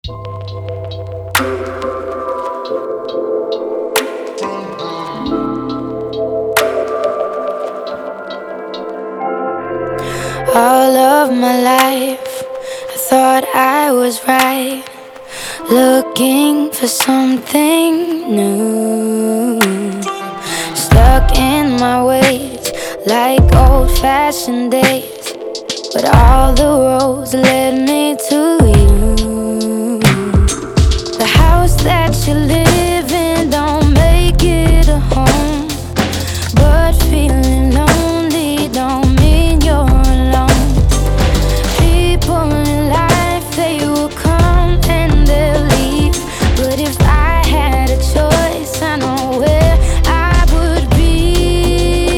All of my life, I thought I was right, looking for something new. Stuck in my ways, like old-fashioned days, but all the roads led me to you. The house that you live in don't make it a home, but feeling lonely don't mean you're alone. People in life, they will come and they'll leave, but if I had a choice, I know where I would be.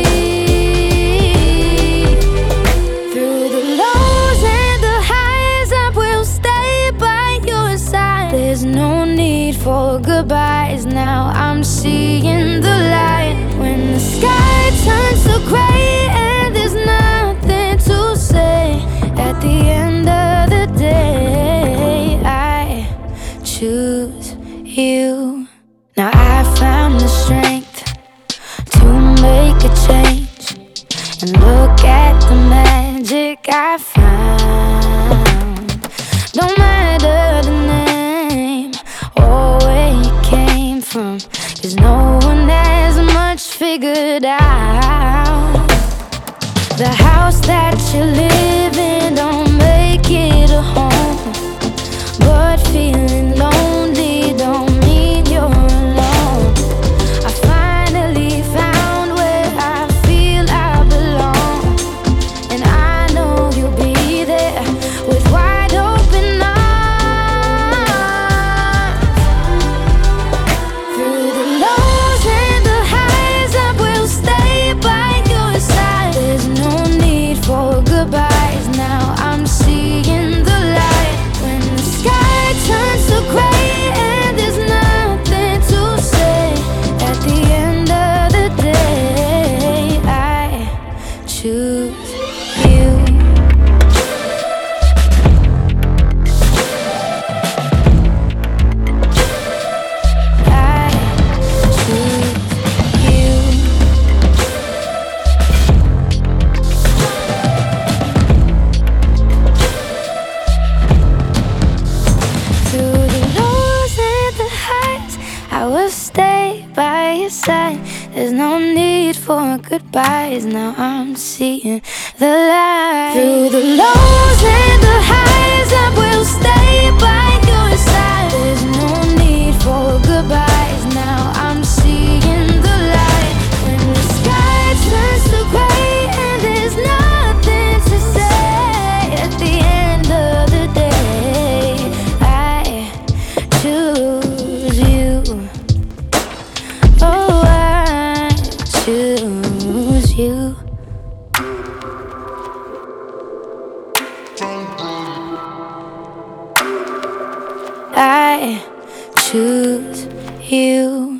Through the lows and the highs, I will stay by your side. There's no need for goodbyes now, I'm seeing the light. When the sky turns to gray and there's nothing to say, at the end of the day, I choose you. Now I found the strength to make a change, and look at the magic I found. No matter the name or where you came from, 'cause no one has much figured out. The house that you live in don't make it a home, but feeling lonely don't mean you're alone. I finally found where I feel I belong, and I know you'll be there with wide open arms. Through the lows and the highs, I will stay by your side. There's no need for goodbyes now, I'm seeing the light. When the sky turns to gray and there's nothing to say, at the end of the day, I choose you. I choose you. Through the lows and the highs, I will stay by your side. There's no need for goodbyes now, I'm seeing the light. Through the lows and the highs, I will stay by your side. There's no need for goodbyes now, I'm seeing the light. When the sky turns to gray and there's nothing to say, at the end of the day, I choose you. Oh, I choose you. I choose you.